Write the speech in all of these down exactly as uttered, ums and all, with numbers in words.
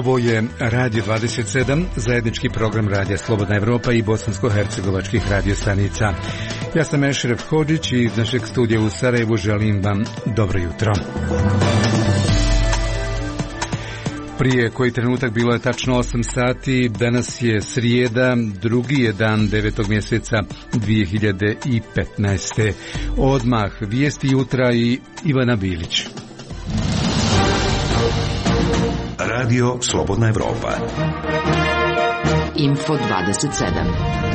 Ovo je Radio dvadeset sedam, zajednički program Radija Slobodna Evropa i bosansko-hercegovačkih radiostanica. Ja sam Ešref Hodžić i iz našeg studija u Sarajevu želim vam dobro jutro. Prije koji trenutak bilo je tačno osam sati, danas je srijeda, drugi je dan devetog mjeseca dvije hiljade petnaeste. Odmah vijesti jutra i Ivana Bilić. Radio Slobodna Evropa. Info dvadeset sedam.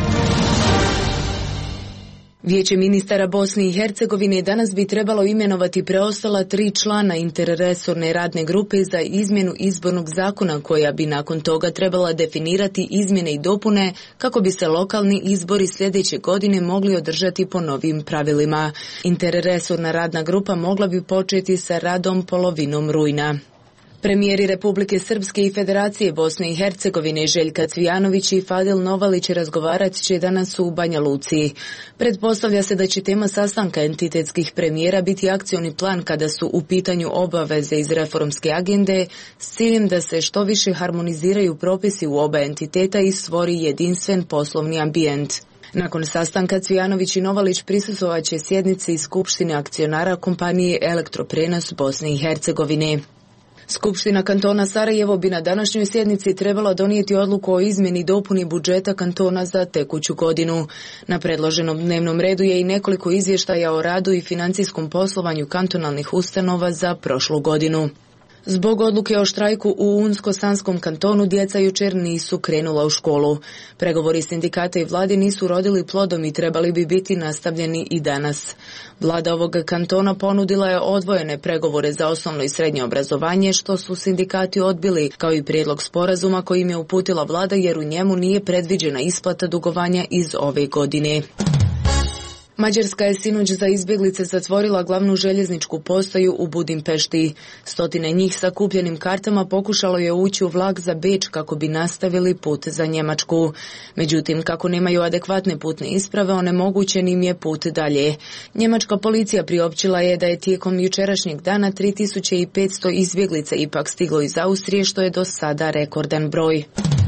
Vijeće ministara Bosne i Hercegovine danas bi trebalo imenovati preostala tri člana interresorne radne grupe za izmjenu izbornog zakona, koja bi nakon toga trebala definirati izmjene i dopune kako bi se lokalni izbori sljedeće godine mogli održati po novim pravilima. Interresorna radna grupa mogla bi početi sa radom polovinom rujna. Premijeri Republike Srpske i Federacije Bosne i Hercegovine Željka Cvijanović i Fadil Novalić razgovarat će danas u Banja Luci. Pretpostavlja se da će tema sastanka entitetskih premijera biti akcioni plan kada su u pitanju obaveze iz reformske agende s ciljem da se što više harmoniziraju propisi u oba entiteta i stvori jedinstven poslovni ambijent. Nakon sastanka Cvijanović i Novalić prisustvovat će sjednici Skupštine akcionara kompanije Elektroprenos Bosne i Hercegovine. Skupština kantona Sarajevo bi na današnjoj sjednici trebala donijeti odluku o izmjeni i dopuni budžeta kantona za tekuću godinu. Na predloženom dnevnom redu je i nekoliko izvještaja o radu i financijskom poslovanju kantonalnih ustanova za prošlu godinu. Zbog odluke o štrajku u Unsko-Sanskom kantonu djeca jučer nisu krenula u školu. Pregovori sindikata i vlade nisu rodili plodom i trebali bi biti nastavljeni i danas. Vlada ovog kantona ponudila je odvojene pregovore za osnovno i srednje obrazovanje, što su sindikati odbili, kao i prijedlog sporazuma kojim je uputila vlada, jer u njemu nije predviđena isplata dugovanja iz ove godine. Mađarska je sinoć za izbjeglice zatvorila glavnu željezničku postaju u Budimpešti. Stotine njih sa kupljenim kartama pokušalo je ući u vlak za Beč kako bi nastavili put za Njemačku. Međutim, kako nemaju adekvatne putne isprave, onemogućen im je put dalje. Njemačka policija priopćila je da je tijekom jučerašnjeg dana tri tisuće petsto izbjeglica ipak stiglo iz Austrije, što je do sada rekordan broj.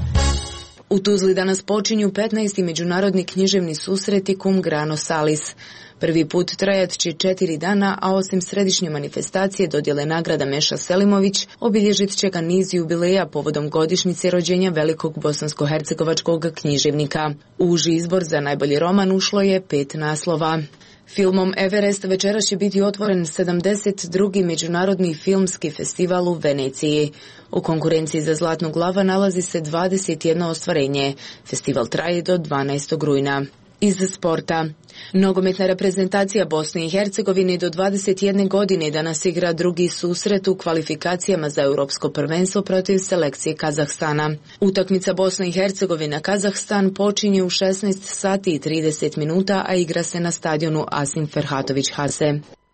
U Tuzli danas počinju petnaesti međunarodni književni susreti Cum Grano Salis. Prvi put trajat će četiri dana, a osim središnje manifestacije dodjele nagrada Meša Selimović, obilježit će ga niz jubileja povodom godišnjice rođenja velikog bosansko-hercegovačkog književnika. U uži izbor za najbolji roman ušlo je pet naslova. Filmom Everest večeras će biti otvoren sedamdeset drugi međunarodni filmski festival u Veneciji. U konkurenciji za Zlatnu glava nalazi se dvadeset jedno ostvarenje. Festival traje do dvanaestog rujna. Iz sporta. Nogometna reprezentacija Bosne i Hercegovine do dvadeset jedne godine danas igra drugi susret u kvalifikacijama za europsko prvenstvo protiv selekcije Kazahstana. Utakmica Bosna i Hercegovina Kazahstan počinje u šesnaest sati i trideset minuta, a igra se na stadionu Asim Ferhatović Hase.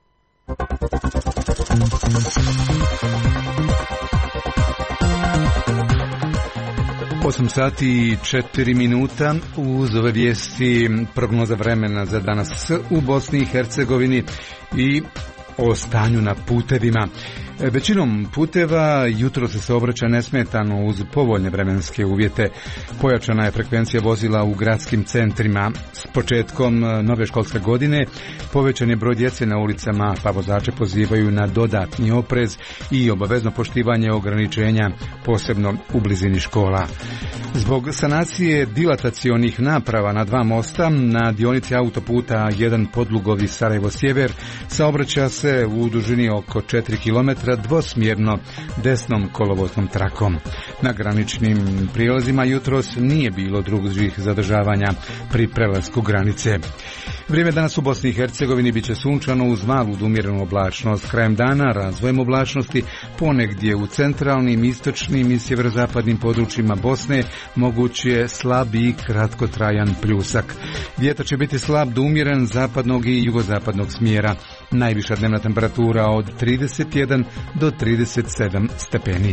osam sati i četiri minuta. Uz ove vijesti prognoza vremena za danas u Bosni i Hercegovini i o stanju na putevima. Većinom puteva jutro se saobraća nesmetano uz povoljne vremenske uvjete. Pojačana je frekvencija vozila u gradskim centrima. S početkom nove školske godine povećan je broj djece na ulicama, pa vozače pozivaju na dodatni oprez i obavezno poštivanje ograničenja, posebno u blizini škola. Zbog sanacije dilatacionih naprava na dva mosta na dionici autoputa jedan Podlugovi Sarajevo Sjever saobraća se u dužini oko četiri kilometra dvosmjerno desnom kolovoznom trakom. Na graničnim prijelazima jutros nije bilo drugih zadržavanja pri prelasku granice. Vrijeme danas u Bosni i Hercegovini biće sunčano uz malu do umjerenu oblačnost. Krajem dana razvojem oblačnosti ponegdje u centralnim, istočnim i sjeverozapadnim područjima Bosne moguć je slab i kratkotrajan pljusak. Vjetar će biti slab do umjeren zapadnog i jugozapadnog smjera. Najviša dnevna temperatura od trideset jedan do trideset sedam stepeni.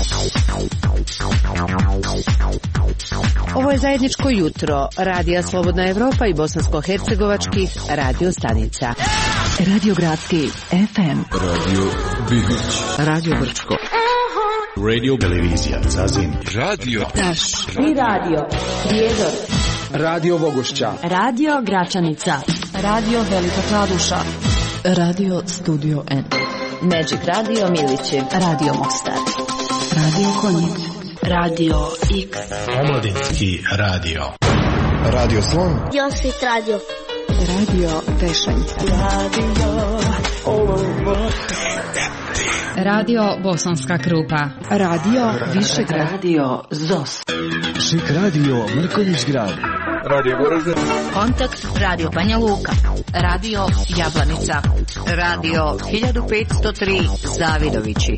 Ovo je zajedničko jutro Radija Slobodna Evropa i bosansko-hercegovačkih radio stanica. Radio Gradski F M, Radio Bihić, Radio Brčko, Radio, televizija Zazin, Radio Taš i radio Prijedor, Radio Vogošća, Radio Gračanica, Radio Velika Kladuša, Radio Studio N, Magic Radio Milići, Radio Mostar, Radio Konjic, Radio X, Omladinski radio, Radio Slon, Josit Radio, Radio Pešanica, Radio Olovo, Radio Bosanska Krupa, Radio Višegrad, Radio Zos, Šik Radio Mrkonjić Grad, Radio Goražde, Kontakt Radio Banja Luka, Radio Jablanica, Radio hiljadu petsto tri Zavidovići.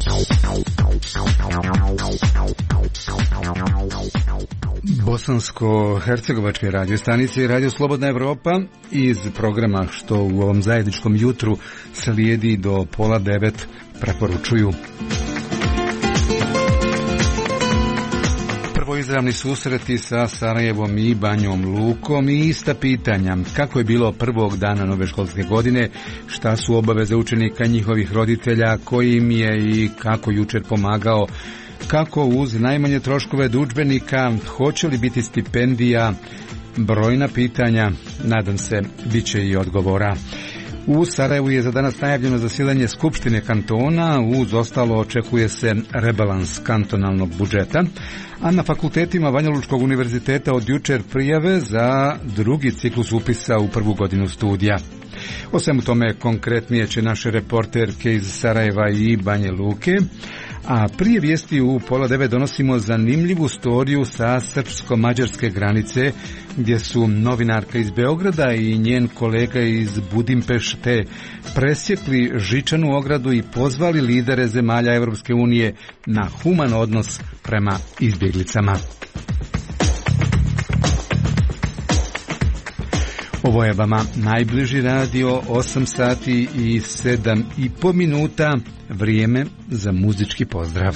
Bosansko-hercegovačke radio stanice i Radio Slobodna Evropa iz programa što u ovom zajedničkom jutru slijedi do pola devet preporučuju. Prvo izravni susreti sa Sarajevom i Banjom Lukom i ista pitanja. Kako je bilo prvog dana nove školske godine, šta su obaveze učenika, njihovih roditelja, koji im je i kako jučer pomagao, kako uz najmanje troškove do udžbenika, hoće li biti stipendija, brojna pitanja, nadam se, bit će i odgovora. U Sarajevu je za danas najavljeno zasjedanje Skupštine kantona, uz ostalo očekuje se rebalans kantonalnog budžeta, a na fakultetima Banja Lučkog univerziteta od jučer prijave za drugi ciklus upisa u prvu godinu studija. O svemu tome konkretnije će naše reporterke iz Sarajeva i Banje Luke, a prije vijesti u pola devet donosimo zanimljivu storiju sa srpsko-mađarske granice, gdje su novinarka iz Beograda i njen kolega iz Budimpešte presjekli žičanu ogradu i pozvali lidere zemalja Evropske unije na human odnos prema izbjeglicama. Ovo je vama najbliži radio, osam sati i sedam i po minuta, vrijeme za muzički pozdrav.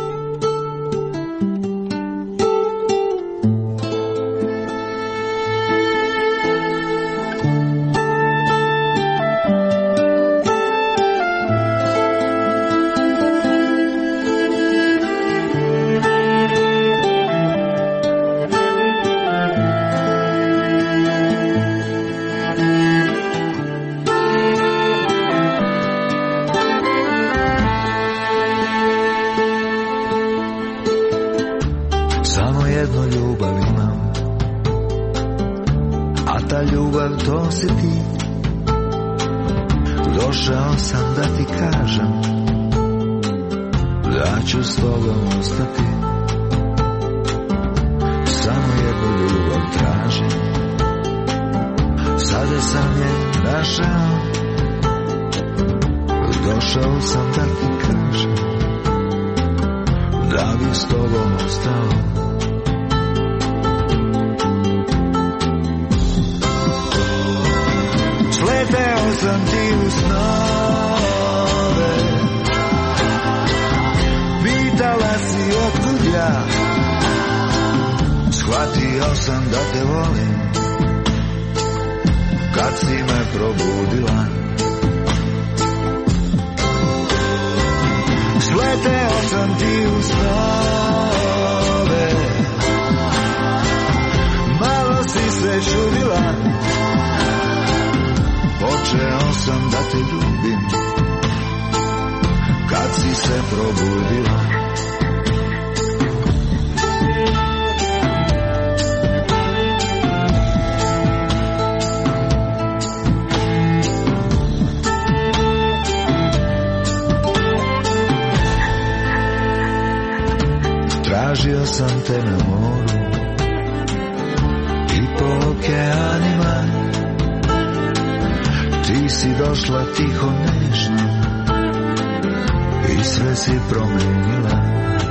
Tražio sam te na moru i po okeanima, ti si došla tiho nežno i sve si promenila.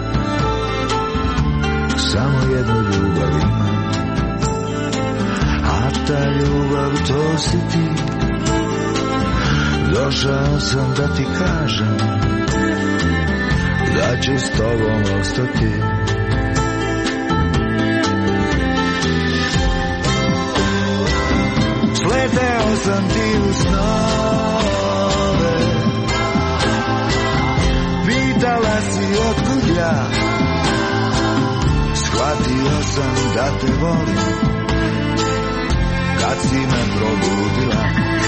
Samo jednu ljubav imam, a ta ljubav to si ti. Došao sam da ti kažem da ću s tobom ostati. Sleteo sam ti u snove, pitala si otkud želja, shvatio sam da te volim kad si me probudila.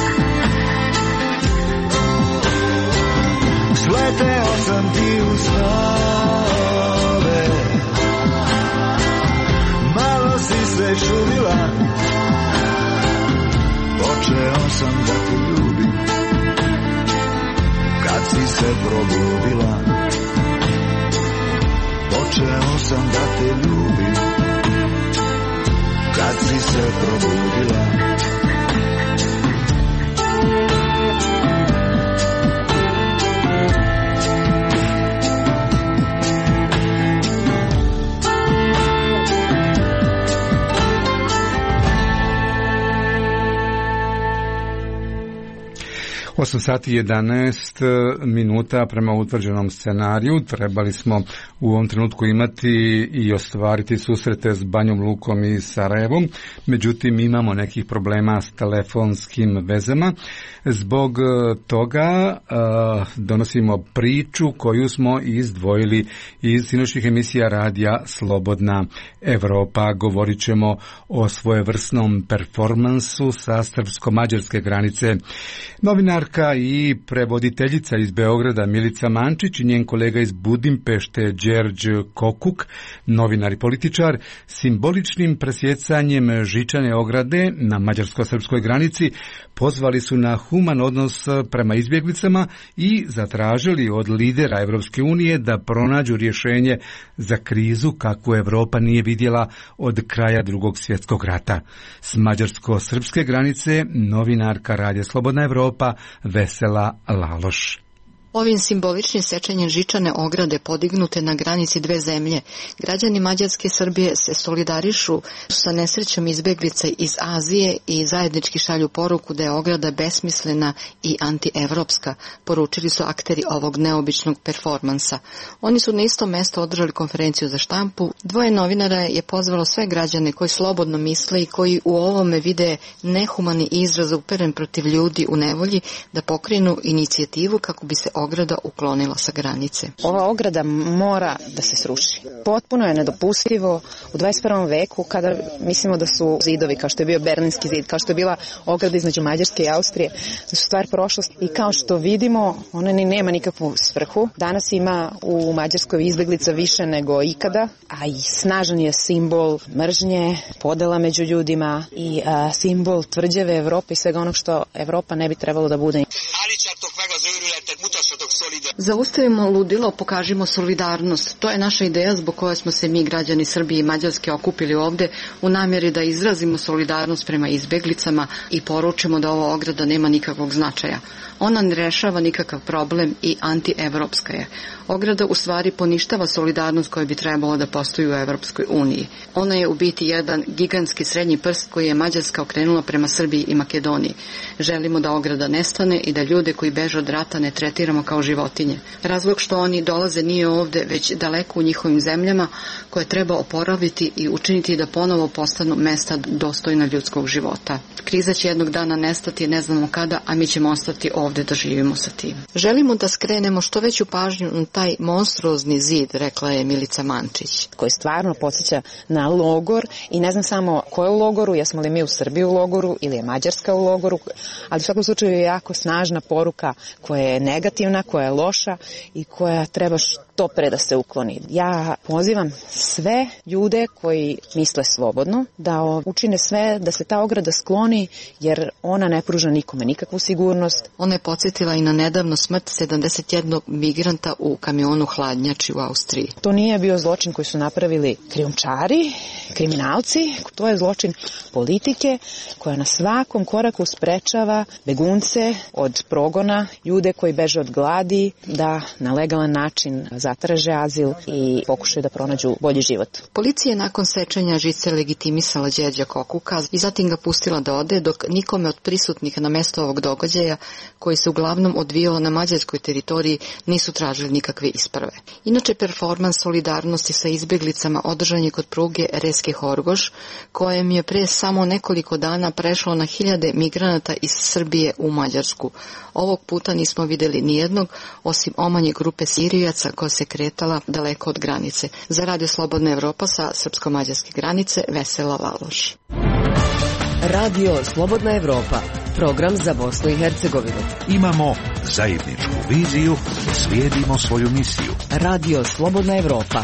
Sleteo sam ti u snove, malo si se čudila, počeo sam da te ljubim kad si se probudila. Počeo sam da te ljubim kad si se probudila. osam sati i jedanaest minuta prema utvrđenom scenariju. Trebali smo u ovom trenutku imati i ostvariti susrete s Banjom Lukom i Sarajevom, međutim imamo nekih problema s telefonskim vezama. Zbog toga uh, donosimo priču koju smo izdvojili iz sinoćnih emisija radija Slobodna Evropa. Govorit ćemo o svojevrsnom performansu sa srpsko-mađarske granice. Novinarka i prevoditeljica iz Beograda Milica Mančić i njen kolega iz Budimpešte Đerđ Kokuk, novinar i političar, simboličnim presjecanjem žičane ograde na mađarsko-srpskoj granici pozvali su na human odnos prema izbjeglicama i zatražili od lidera Evropske unije da pronađu rješenje za krizu kakvu Evropa nije vidjela od kraja Drugog svjetskog rata. S mađarsko-srpske granice novinarka radija Slobodna Evropa Vesela Laloš. Ovim simboličnim sečenjem žičane ograde podignute na granici dve zemlje, građani Mađarske i Srbije se solidarišu sa nesrećom izbjeglica iz Azije i zajednički šalju poruku da je ograda besmislena i antievropska, poručili su akteri ovog neobičnog performansa. Oni su na istom mjestu održali konferenciju za štampu. Dvoje novinara je pozvalo sve građane koji slobodno misle i koji u ovome vide nehumani izraz uperen protiv ljudi u nevolji da pokrenu inicijativu kako bi se ograda uklonila sa granice. Ova ograda mora da se sruši. Potpuno je nedopustivo u dvadeset prvom veku kada mislimo da su zidovi, kao što je bio Berlinski zid, kao što je bila ograda između Mađarske i Austrije, da su stvar prošlost i kao što vidimo, ona ni nema nikakvu svrhu. Danas ima u Mađarskoj izbjeglica više nego ikada, a i snažan je simbol mržnje, podela među ljudima i a, simbol tvrđave Evrope i svega onog što Evropa ne bi trebalo da bude. Zaustavimo ludilo, pokažimo solidarnost. To je naša ideja zbog koje smo se mi, građani Srbije i Mađarske, okupili ovde u namjeri da izrazimo solidarnost prema izbjeglicama i poručimo da ova ograda nema nikakvog značaja. Ona ne rešava nikakav problem i antievropska je. Ograda u stvari poništava solidarnost koja bi trebalo da postoji u Evropskoj uniji. Ona je u biti jedan gigantski srednji prst koji je Mađarska okrenula prema Srbiji i Makedoniji. Želimo da ograda nestane i da ljude koji beže od rata ne tretiramo kao životinje. Razlog što oni dolaze nije ovde, već daleko u njihovim zemljama koje treba oporaviti i učiniti da ponovo postanu mesta dostojna ljudskog života. Kriza će jednog dana nestati, ne znamo kada, a mi ćemo ostati ovde da živimo sa tim. Želimo da skrenemo što veću pažnju na taj monstruozni zid, rekla je Milica Mančić. Koji stvarno podsjeća na logor i ne znam samo ko je u logoru, jesmo li mi u Srbiji u logoru ili je Mađarska u logoru, ali u svakom slučaju je jako snažna poruka koja je negativna, koja je loša i koja treba što pre da se ukloni. Ja pozivam sve ljude koji misle slobodno da učine sve da se ta ograda skloni, jer ona ne pruža nikome nikakvu sigurnost. Ona je podsjetila i na nedavno smrt sedamdeset jednog migranta u kamionu hladnjači u Austriji. To nije bio zločin koji su napravili krijumčari, kriminalci, to je zločin politike koja na svakom koraku sprečava begunce od progona, ljude koji beže od gladi, da na legalan način zatraže azil i pokušaju da pronađu bolji život. Policija je nakon sečenja žice legitimisala Đerđa Kokuka i zatim ga pustila da ode, dok nikome od prisutnih na mjesto ovog događaja, koji se uglavnom odvijao na mađarskoj teritoriji, nisu tražili nikakve isprave. Inače, performans solidarnosti sa izbjeglicama održan je kod pruge Reske Horgoš, kojem je pre samo nekoliko dana prešlo na hiljade migranata iz Srbije u Mađarsku. Ovog puta nismo vidjeli nijednog, osim osim omanje grupe Sirijaca koja se kretala daleko od granice. Za Radio Slobodna Evropa sa srpsko-mađarske granice Vesela Valoš. Radio Slobodna Evropa, program za Bosnu i Hercegovinu. Imamo zajedničku viziju, slijedimo svoju misiju. Radio Slobodna Evropa.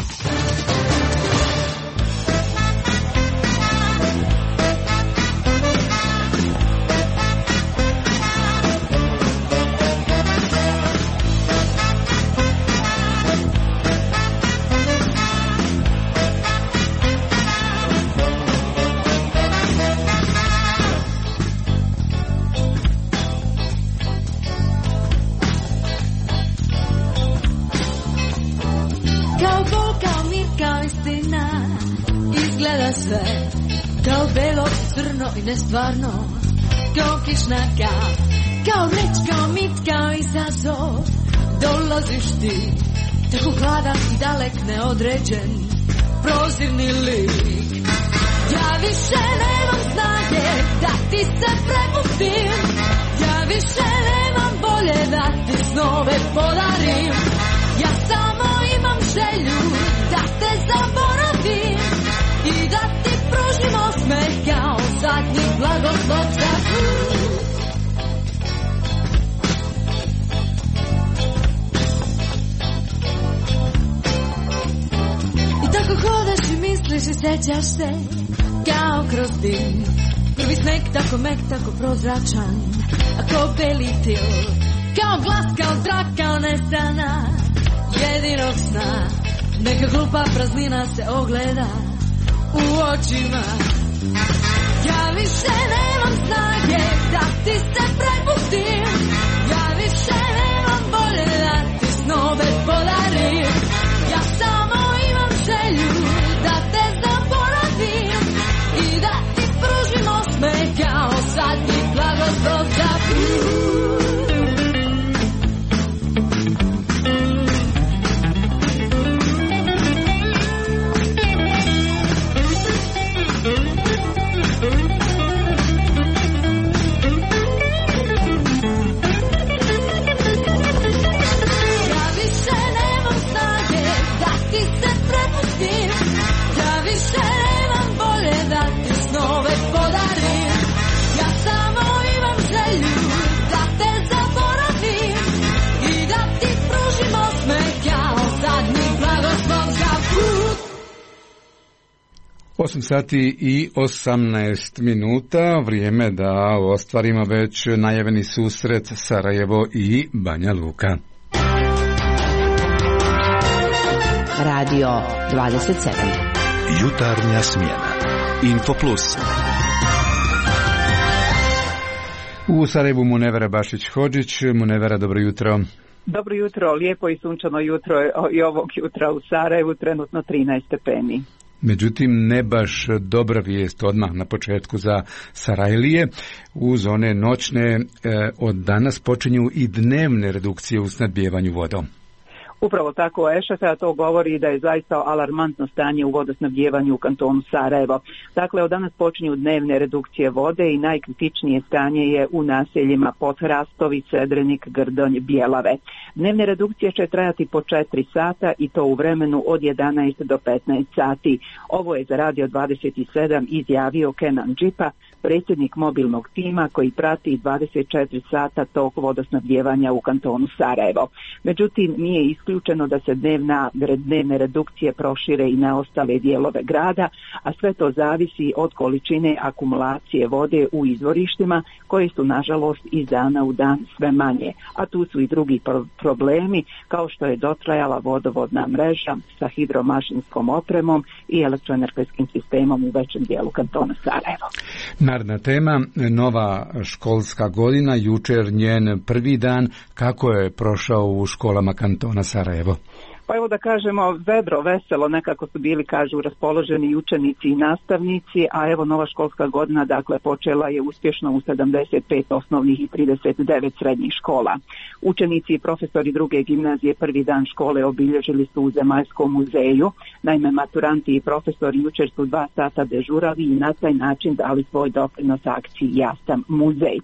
I nestvarno, kao kišna kap, kao reč, kao mit, kao izazov. Dolaziš ti, tako hladan i dalek, neodređen, prozirni lik. Ja više nemam snage da ti se prepustim, ja više nemam volje da ti snove podarim. Ja samo imam želju da te zaboravim i da ti pružim osmeh kao zadnji blagoslov za put. I tako hodaš i misliš i sjećaš se kao kroz dim. Prvi sneg tako mek, tako prozračan, a kao beli til, kao glas, kao zrak, kao nestana jedinog sna. Neka glupa praznina se ogleda u očima. Ja više nemam snage da ti se prepustim, ja više nemam volje da ti snove podarim. Ja samo imam želju da te zaboravim i da ti pružim osmeh kao zadnji blagoslov za put. osam sati i osamnaest minuta, vrijeme da ostvarimo već najavljeni susret Sarajevo i Banja Luka. Radio dvadeset sedam. Jutarnja smjena. Info Plus. U Sarajevu Munevera Bašić-Hodžić. Munevera, dobro jutro. Dobro jutro, lijepo i sunčano jutro i ovog jutra u Sarajevu, trenutno trinaest stepeni. Međutim, ne baš dobra vijest odmah na početku za Sarajlije. Uz one noćne e, od danas počinju i dnevne redukcije u snabdijevanju vodom. Upravo tako, Ešafa, to govori da je zaista alarmantno stanje u vodosnabdijevanju u kantonu Sarajevo. Dakle, od danas počinju dnevne redukcije vode i najkritičnije stanje je u naseljima Podhrastovi, Cedrenik, Grdonj, Bjelave. Dnevne redukcije će trajati po četiri sata i to u vremenu od jedanaest do petnaest sati. Ovo je za Radio dvadeset sedam izjavio Kenan Džipa, predsjednik mobilnog tima koji prati dvadeset četiri sata tok vodosnabdijevanja u kantonu Sarajevo. Međutim, nije isključeno da se dnevna, dnevne redukcije prošire i na ostale dijelove grada, a sve to zavisi od količine akumulacije vode u izvorištima koje su nažalost iz dana u dan sve manje. A tu su i drugi pro- problemi kao što je dotrajala vodovodna mreža sa hidromašinskom opremom i elektroenergetskim sistemom u većem dijelu kantona Sarajevo. Naredna tema, nova školska godina, jučer njen prvi dan, kako je prošao u školama kantona Sarajevo? Pa evo da kažemo, vedro, veselo, nekako su bili, kažu, raspoloženi i učenici i nastavnici, a evo nova školska godina, dakle, počela je uspješno u sedamdeset pet osnovnih i trideset devet srednjih škola. Učenici i profesori druge gimnazije prvi dan škole obilježili su u Zemaljskom muzeju. Naime, maturanti i profesori jučer su dva sata dežurali i na taj način dali svoj doprinos akciji Ja sam muzej.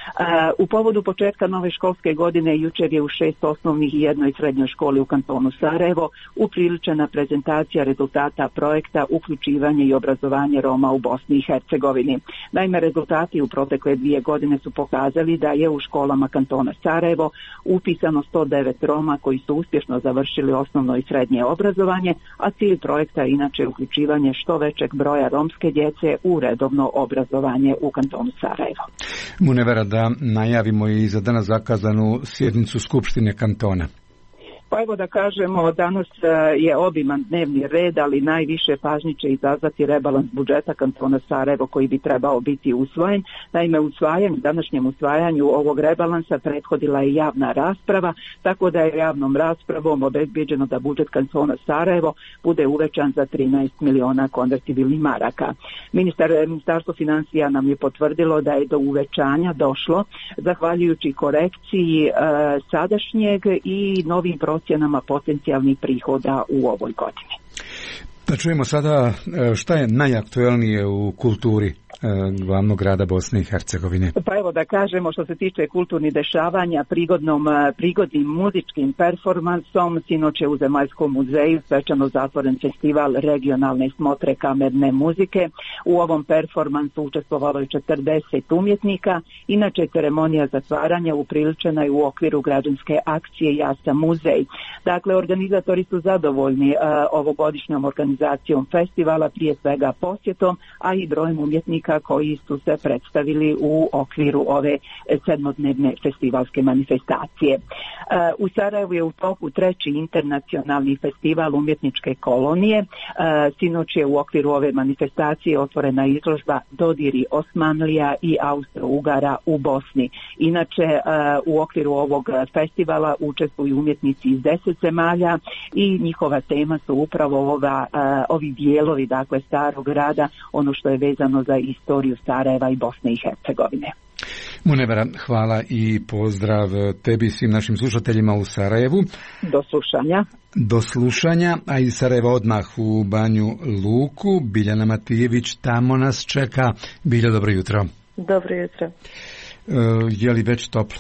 U povodu početka nove školske godine jučer je u šest osnovnih i jednoj srednjoj školi u kantonu Sarajevo upriličena prezentacija rezultata projekta Uključivanje i obrazovanje Roma u Bosni i Hercegovini. Naime, rezultati u protekle dvije godine su pokazali da je u školama kantona Sarajevo upisano sto devet Roma koji su uspješno završili osnovno i srednje obrazovanje, a cilj projekta je inače uključivanje što većeg broja romske djece u redovno obrazovanje u kantonu Sarajevo. Munevera, da najavimo i za danas zakazanu sjednicu Skupštine kantona. Pa evo da kažemo, danas je obiman dnevni red, ali najviše pažnje će izazvati rebalans budžeta kantona Sarajevo koji bi trebao biti usvojen. Naime, usvajanju, današnjem usvajanju ovog rebalansa prethodila je javna rasprava, tako da je javnom raspravom obezbijeđeno da budžet kantona Sarajevo bude uvećan za trinaest miliona konvertibilnih maraka. Ministar, Ministarstvo financija nam je potvrdilo da je do uvećanja došlo zahvaljujući korekciji e, sadašnjeg i novim procjenama ocjenama potencijalnih prihoda u ovoj godini. Da čujemo sada šta je najaktuelnije u kulturi glavnog grada Bosne i Hercegovine. Pa evo da kažemo, što se tiče kulturnih dešavanja, prigodnom, prigodnim muzičkim performansom sinoć je u Zemaljskom muzeju svečano zatvoren festival regionalne smotre kamerne muzike. U ovom performansu učestvovalo je četrdeset umjetnika. Inače, ceremonija zatvaranja upriličena je u okviru građanske akcije Ja sam muzej. Dakle, organizatori su zadovoljni uh, ovogodišnjom organizacijom festivala, prije svega posjetom, a i brojem umjetnika koji su se predstavili u okviru ove sedmodnevne festivalske manifestacije. U Sarajevu je u toku treći internacionalni festival umjetničke kolonije. Sinoć je u okviru ove manifestacije otvorena izložba Dodiri Osmanlija i Austro-Ugara u Bosni. Inače, u okviru ovog festivala učestvuju umjetnici iz deset zemalja i njihova tema su upravo ova, ovi dijelovi, dakle, starog grada, ono što je vezano za istoriju Sarajeva i Bosne i Hercegovine. Munevera, hvala i pozdrav tebi i svim našim slušateljima u Sarajevu. Do slušanja. Do slušanja, a iz Sarajeva odmah u Banju Luku. Biljana Matijević tamo nas čeka. Bilja, dobro jutro. Dobro jutro. E, je li već toplo?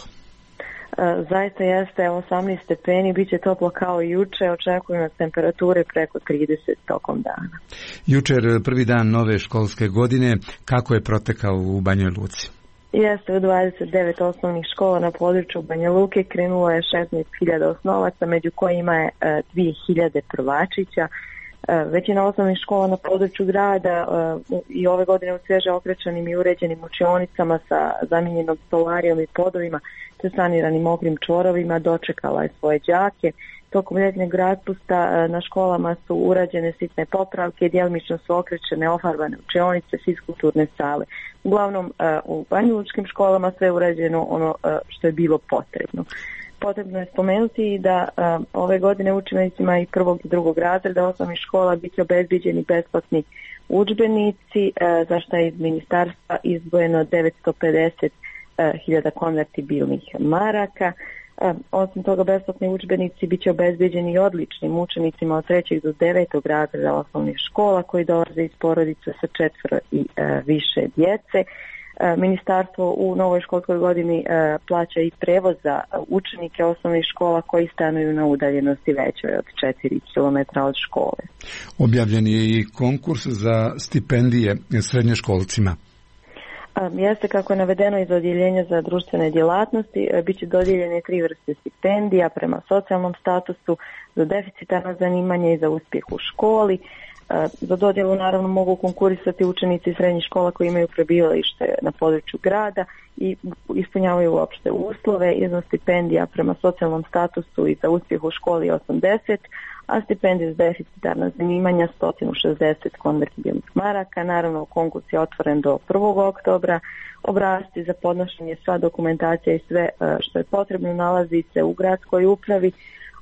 E, zaista jeste, osamnaest stepeni, bit će toplo kao i juče, očekujemo temperature preko trideset tokom dana. Jučer prvi dan nove školske godine, kako je protekao u Banjoj Luci? Jeste, u dvadeset devet osnovnih škola na području Banja Luke krenulo je šesnaest hiljada osnovaca, među kojima je dvije hiljade prvačića. Većina osnovnih škola na području grada i ove godine u svježe okrečenim i uređenim učionicama sa zamijenjenom stolarijom i podovima te saniranim mokrim čvorovima dočekala je svoje đake. Tokom ljetnjeg raspusta na školama su urađene sitne popravke, djelomično su okrečene ofarbane učionice, fiskulturne sale. Uglavnom u banjalučkim školama sve je urađeno ono što je bilo potrebno. Potrebno je spomenuti da uh, ove godine učenicima i prvog i drugog razreda osnovnih škola bit će obezbijeđeni besplatni udžbenici, uh, za što je iz ministarstva izdvojeno devetsto pedeset hiljada uh, konvertibilnih maraka. Uh, osim toga, besplatni udžbenici bit će obezbijeđeni i odličnim učenicima od trećeg do devetog razreda osnovnih škola koji dolaze iz porodice sa četvero i uh, više djece. Ministarstvo u novoj školskoj godini plaća i prevoz za učenike osnovnih škola koji stanuju na udaljenosti većoj od četiri kilometra od škole. Objavljen je i konkurs za stipendije srednjoškolcima. Jeste, kako je navedeno iz odjeljenja za društvene djelatnosti, bit će dodijeljene tri vrste stipendija prema socijalnom statusu, za deficitarno zanimanje i za uspjeh u školi. Za dodjelu naravno mogu konkurisati učenici srednjih škola koji imaju prebivalište na području grada i ispunjavaju uopšte uslove. Iznos stipendija prema socijalnom statusu i za uspjeh u školi je osamdeset, a stipendije za deficitarna zanimanja sto šezdeset konvertibilnih maraka. Naravno, konkurs je otvoren do prvog oktobra. Obrasci za podnošenje, sva dokumentacija i sve što je potrebno nalazi se u gradskoj upravi.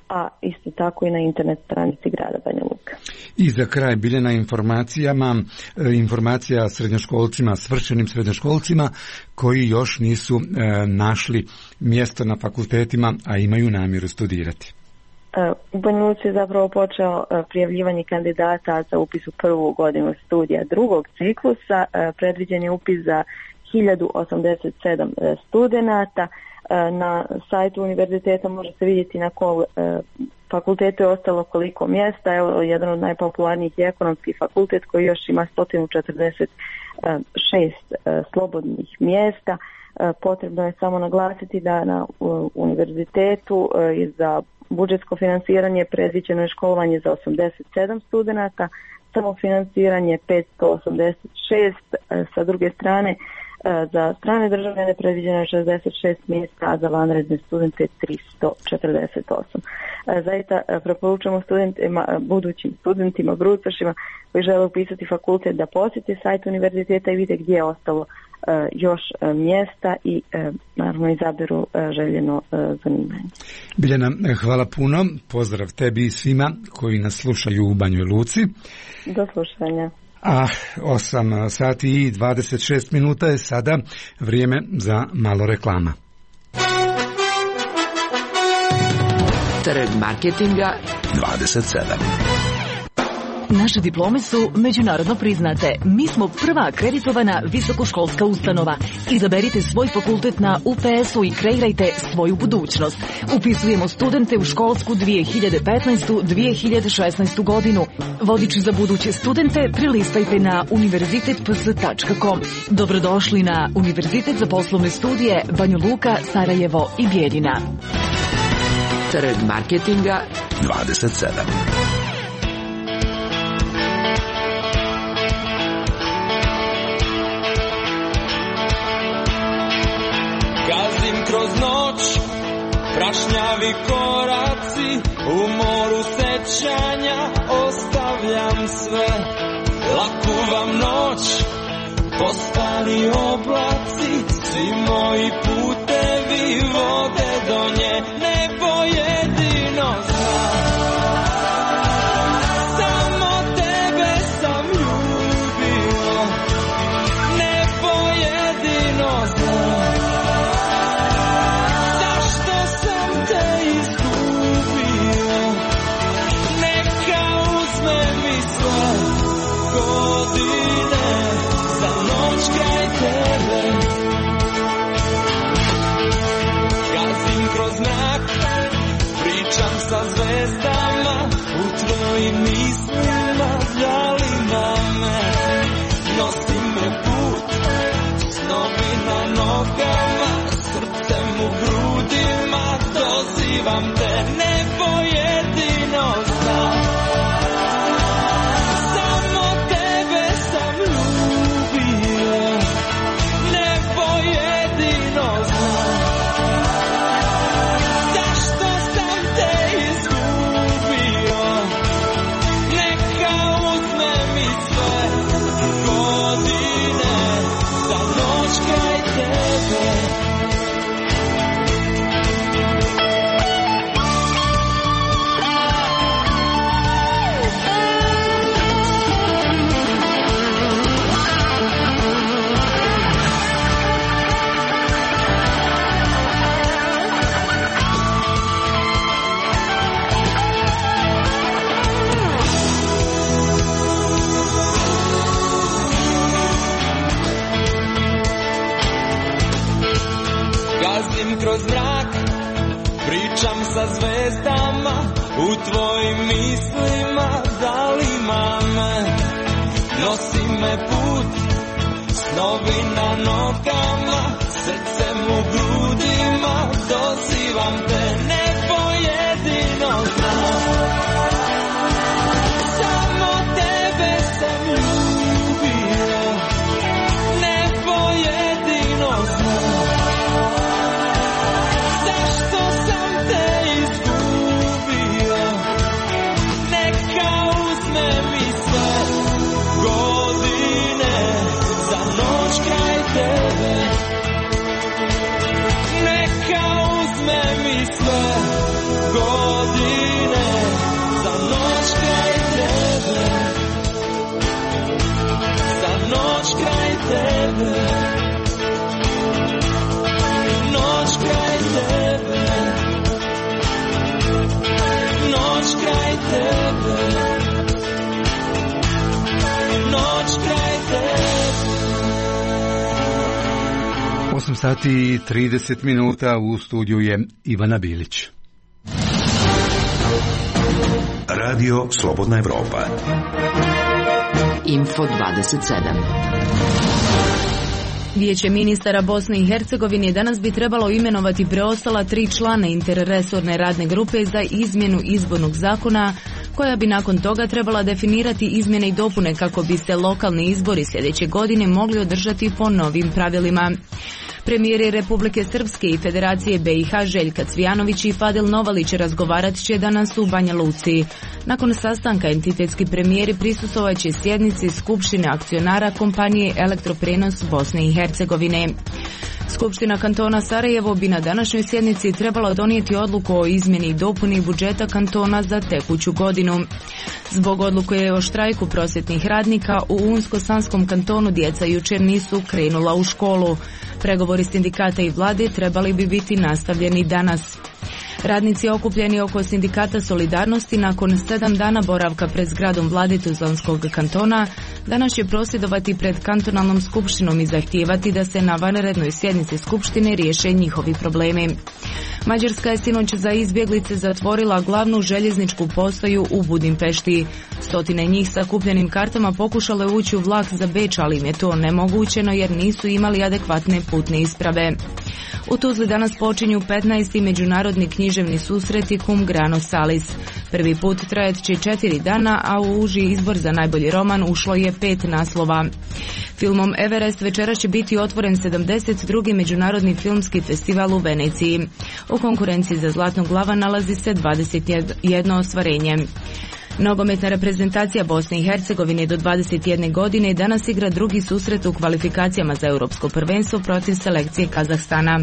a isto tako i na internet stranici grada Banja Luka. I za kraj, Biljana, informacijama, informacija srednjoškolcima, svršenim srednjoškolcima koji još nisu e, našli mjesto na fakultetima, a imaju namjeru studirati. U Banja Luci je zapravo počeo prijavljivanje kandidata za upis u prvu godinu studija drugog ciklusa. Predviđen je upis za hiljadu osamdeset sedam studenata. Na sajtu univerziteta možete vidjeti na kom fakultetu je ostalo koliko mjesta. Evo, jedan od najpopularnijih je ekonomski fakultet koji još ima sto četrdeset šest slobodnih mjesta. Potrebno je samo naglasiti da na univerzitetu za budžetsko finansiranje predviđeno je školovanje za osamdeset sedam studenata, samofinansiranje petsto osamdeset šest, sa druge strane za strane državljane predviđeno je šezdeset šest mjesta, a za vanredne studente tristo četrdeset osam. Zaista preporučamo studentima, budućim studentima, brucošima koji žele upisati fakultet da posjete sajt univerziteta i vide gdje je ostalo još mjesta i naravno izaberu željeno zanimanje. Biljana, hvala puno. Pozdrav tebi i svima koji nas slušaju u Banjoj Luci. Do slušanja. A osam sati i dvadeset šest minuta je sada vrijeme za malo reklama. Trg marketinga dvadeset sedam. Naše diplome su međunarodno priznate. Mi smo prva akreditovana visokoškolska ustanova. Izaberite svoj fakultet na U P S-u i kreirajte svoju budućnost. Upisujemo studente u školsku dvije hiljade petnaestu dvije hiljade šesnaestu godinu. Vodič za buduće studente prilistajte na univerzitet p s tačka com. Dobrodošli na Univerzitet za poslovne studije Banja Luka, Sarajevo i Bijeljina. Trg marketinga dvadeset sedam. Kroz noć, prašnjavi koraci, u moru sećanja ostavljam sve. Laku vam noć, postali oblaci, svi moji putevi vode do nje, nebo jedino znam. Samo tebe sam ljubio, nebo jedino znam. Sa zvezdama u tvojim mislima zalima me, nosi me put, snovi na nogama, srcem u grudima, dozivam te, nebo jedino znam. Samo tebe sam ljubio, nebo jedino znam. Kroz mrak pričam sa zvezdama, u tvojim mislima zalima me, nosi me put, snovi na nogama, srcem u grudima, dozivam te, nebo jedino znam. Samo tebe sam ljubio, nebo jedino znam. Neka uzme mi sve godine. osam sati i trideset minuta, u studiju je Ivana Bilić. Radio Slobodna Evropa. Info dvadeset sedam. Vijeće ministara Bosne i Hercegovine danas bi trebalo imenovati preostala tri člana interresorne radne grupe za izmjenu izbornog zakona, koja bi nakon toga trebala definirati izmjene i dopune kako bi se lokalni izbori sljedeće godine mogli održati po novim pravilima. Premijeri Republike Srpske i Federacije B i H Željka Cvijanović i Fadil Novalić razgovarat će danas u Banja Luci. Nakon sastanka entitetski premijeri prisustvovat će sjednici Skupštine akcionara kompanije Elektroprenos Bosne i Hercegovine. Skupština kantona Sarajevo bi na današnjoj sjednici trebala donijeti odluku o izmjeni i dopuni budžeta kantona za tekuću godinu. Zbog odluke o štrajku prosvjetnih radnika u Unsko-Sanskom kantonu djeca jučer nisu krenula u školu. Pregovori sindikata i vlade trebali bi biti nastavljeni danas. Radnici okupljeni oko sindikata Solidarnosti nakon sedam dana boravka pred zgradom vlade Tuzlanskog kantona danas će prosvjedovati pred kantonalnom skupštinom i zahtijevati da se na vanrednoj sjednici skupštine riješe njihovi problemi. Mađarska je sinoć za izbjeglice zatvorila glavnu željezničku postaju u Budimpešti. Stotine njih sa kupljenim kartama pokušale ući u vlak za Beč, ali im je to nemogućeno jer nisu imali adekvatne putne isprave. U Tuzli danas počinju petnaesti međunarodni književni susreti Cum Grano Salis. Prvi put trajat će četiri dana, a u uži izbor za najbolji roman ušlo je pet naslova. Filmom Everest večeras će biti otvoren sedamdeset drugi međunarodni filmski festival u Veneciji. U konkurenciji za Zlatnog lava nalazi se dvadeset jedno ostvarenje. Nogometna reprezentacija Bosne i Hercegovine do dvadeset jedne godine danas igra drugi susret u kvalifikacijama za europsko prvenstvo protiv selekcije Kazahstana.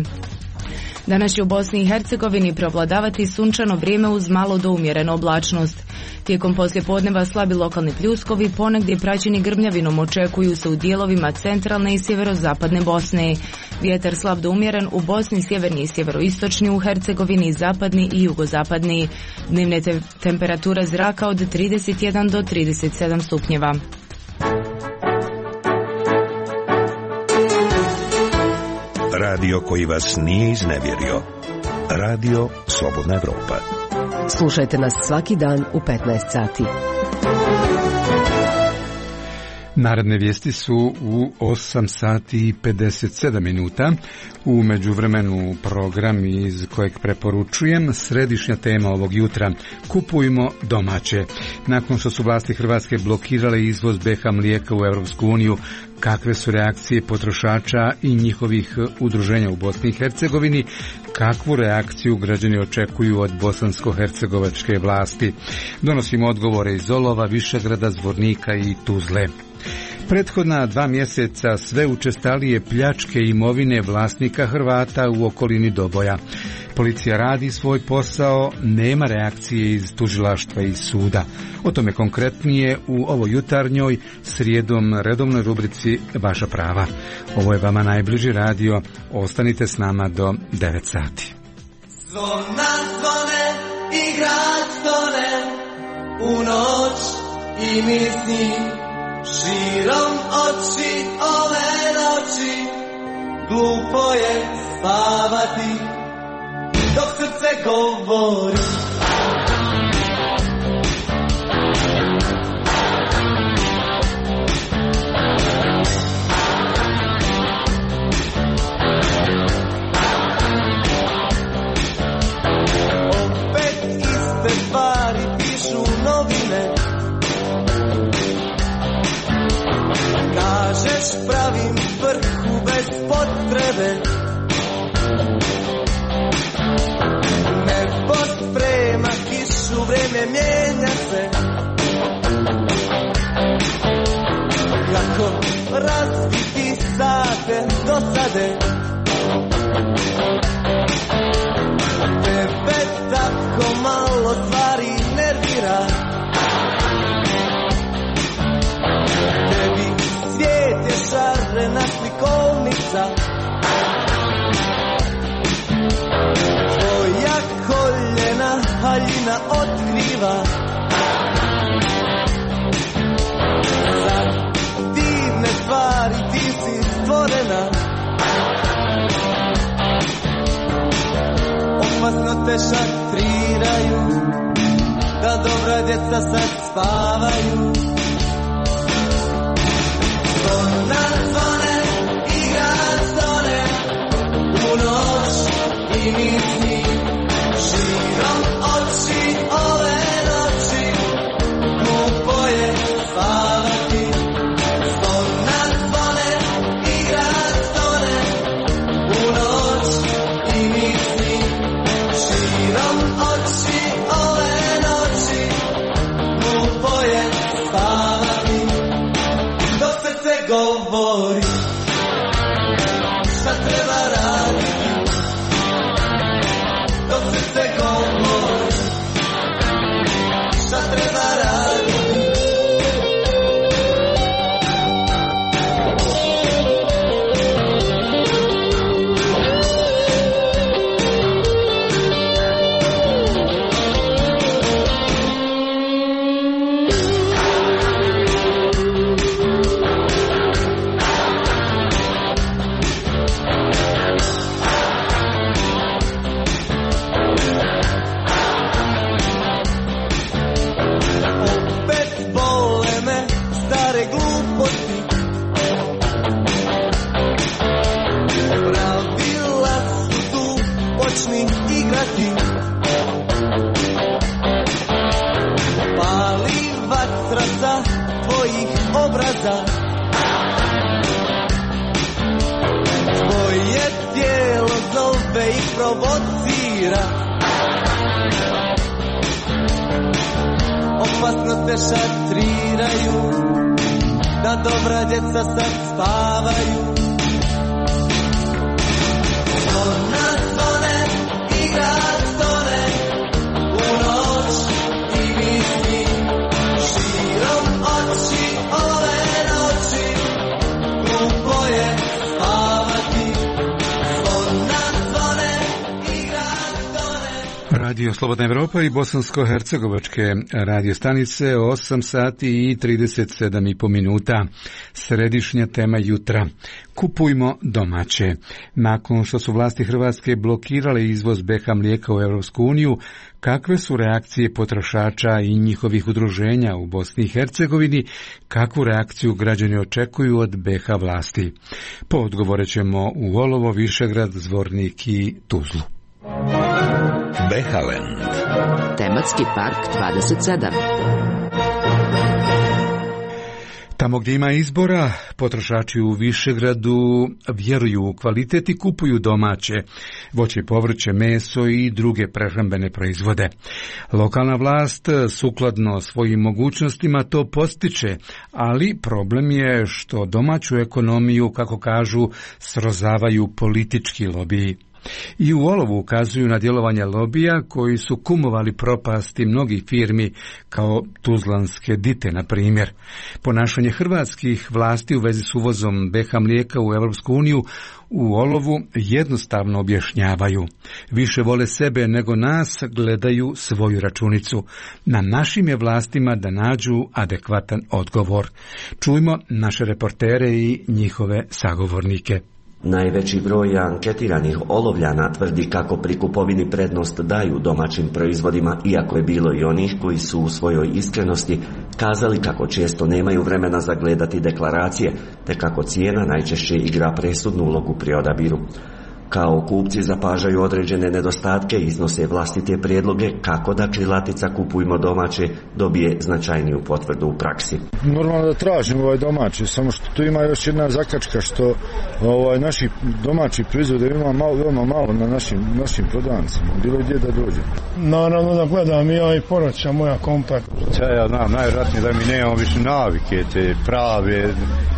Danas će u Bosni i Hercegovini preovladavati sunčano vrijeme uz malo do umjerenu oblačnost. Tijekom poslijepodneva slabi lokalni pljuskovi, ponegdje praćeni grmljavinom, očekuju se u dijelovima centralne i sjeverozapadne Bosne. Vjetar slab do umjeren u Bosni, sjeverni i sjeveroistočni, u Hercegovini zapadni i jugozapadni. Dnevne te- temperature zraka od trideset jedan do trideset sedam stupnjeva. Radio koji vas nije iznevjerio. Radio Slobodna Evropa. Slušajte nas svaki dan u petnaest sati. Naredne vijesti su u osam sati i pedeset sedam minuta. U međuvremenu program iz kojeg preporučujem, središnja tema ovog jutra: kupujmo domaće. Nakon što su vlasti Hrvatske blokirale izvoz B H mlijeka u Europsku uniju, kakve su reakcije potrošača i njihovih udruženja u Bosni i Hercegovini? Kakvu reakciju građani očekuju od bosansko-hercegovačke vlasti? Donosimo odgovore iz Olova, Višegrada, Zvornika i Tuzle. Prethodna dva mjeseca sve učestalije pljačke imovine vlasnika Hrvata u okolini Doboja. Policija radi svoj posao, nema reakcije iz tužilaštva i suda. O tome konkretnije u ovoj jutarnjoj, srijedom redovnoj rubrici Vaša prava. Ovo je vama najbliži radio, ostanite s nama do devet sati. Zvona zvone i grad stone, u noć i misli, širom oči ove noći, glupo je spavati, dok srce govori. Opet iste stvari pišu novine, kažeš pravim vrhu bez potrebe, nebo sprema kišu, vreme mijenja se, kako razbiti sate dosade, tebe tako malo stvari nervira, tebi svijet je šarena slikovnica, tvoja koljena haljina otkriva, za divne stvari ti si stvorena, te šatriraju, da dobra djeca sad spavaju. Zvona zvone i grad stone u noć i mi sni, širom oči ove noći, glupo je spavati. Zvona zvone i grad stone u noć i mi sni, širom oči ove noći, glupo je spavati. Dok srce govori šta treba raditi, dok srce govori šta treba raditi. Pali vatra sa tvojih obraza, tvoje tijelo zove i provocira. Opasno te šatriraju, da dobra djeca sad spavaju. Zvona zvone i grad stone u noć i mi sni, širom oči ove noći, glupo je spavati. Zvona zvone i grad stone. Radio Slobodna Evropa i bosansko-hercegovačke radio stanice, osam sati i trideset sedam i po minuta. Središnja tema jutra. Kupujmo domaće. Nakon što su vlasti Hrvatske blokirale izvoz B H mlijeka u Europsku uniju, kakve su reakcije potrošača i njihovih udruženja u Bosni i Hercegovini, kakvu reakciju građani očekuju od B H vlasti? Poodgovorit ćemo u Olovo, Višegrad, Zvornik i Tuzlu. Behaland. Tematski park dvadeset sedam. Tamo gdje ima izbora, potrošači u Višegradu vjeruju u kvalitet i kupuju domaće, voće, povrće, meso i druge prehrambene proizvode. Lokalna vlast sukladno svojim mogućnostima to postiče, ali problem je što domaću ekonomiju, kako kažu, srozavaju politički lobiji. I u Olovu ukazuju na djelovanje lobija koji su kumovali propasti mnogih firmi kao Tuzlanske Dite, na primjer. Ponašanje hrvatskih vlasti u vezi s uvozom B H mlijeka u Europsku uniju u Olovu jednostavno objašnjavaju. Više vole sebe nego nas, gledaju svoju računicu. Na našim je vlastima da nađu adekvatan odgovor. Čujmo naše reportere i njihove sagovornike. Najveći broj anketiranih Olovljana tvrdi kako pri kupovini prednost daju domaćim proizvodima, iako je bilo i onih koji su u svojoj iskrenosti kazali kako često nemaju vremena zagledati deklaracije, te kako cijena najčešće igra presudnu ulogu pri odabiru. Kao kupci zapažaju određene nedostatke i iznose vlastite prijedloge kako da krilatica kupujmo domaće dobije značajniju potvrdu u praksi. Normalno da tražimo ovaj domaći, samo što tu ima još jedna zakačka što ovaj naši domaći proizvode ima malo, veoma malo na našim, našim prodavnicama, bilo gdje da dođe. Naravno da gledam ja i poroća moja kompakt. Ja znam, najvjerojatnije da mi nemamo više navike te prave,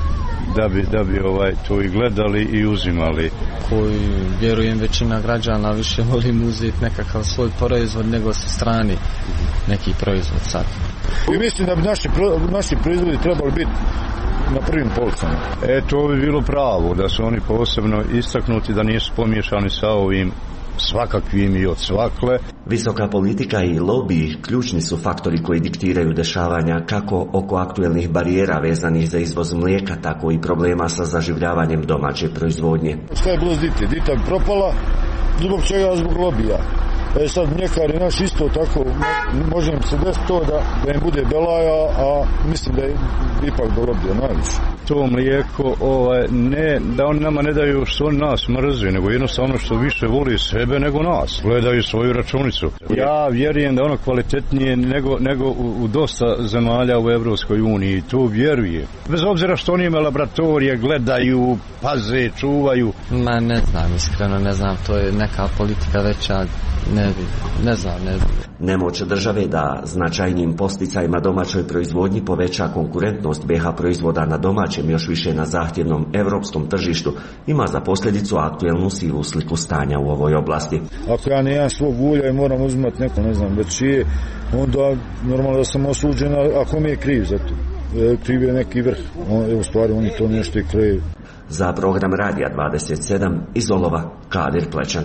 da bi, da bi ovaj, to i gledali i uzimali. Koji, vjerujem, većina građana više volim uzeti nekakav svoj proizvod nego sa strani neki proizvod sad. I mislim da bi naši, naši proizvodi trebali biti na prvim policama. E, to bi bilo pravo, da su oni posebno istaknuti, da nisu pomiješani sa ovim svakakvim i od svakle. Visoka politika i lobiji ključni su faktori koji diktiraju dešavanja kako oko aktuelnih barijera vezanih za izvoz mlijeka, tako i problema sa zaživljavanjem domaće proizvodnje. Šta je bilo s Dite? Dita bi propala, zbog čega? Zbog lobija. E sad mljekari naš isto tako, može im se desiti to da, da im bude belaja, a mislim da je ipak do lobija najviše. To mlijeko, ovaj, ne, da oni nama ne daju što oni nas mrzi, nego jednostavno što više voli sebe nego nas. Gledaju svoju računicu. Ja vjerujem da ono kvalitetnije nego, nego u, u dosta zemalja u Evropskoj uniji. To vjeruje. Bez obzira što oni imaju laboratorije, gledaju, paze, čuvaju. Ma ne znam, iskreno ne znam, to je neka politika veća, ne, ne znam, ne znam. Nemoć države da značajnim posticajima domaćoj proizvodnji poveća konkurentnost B H proizvoda na domaćem, još više na zahtjevnom europskom tržištu, ima za posljedicu aktuelnu sivu sliku stanja u ovoj oblasti. Ako ja nemam svog ulja i moram uzimati neko, ne znam, već je, onda normalno da sam osuđen, ako mi je kriv za to. Kriv je neki vrh, u stvari oni to nešto i kreju. Za program Radija dvadeset sedam iz Olova, Kadir Plečan.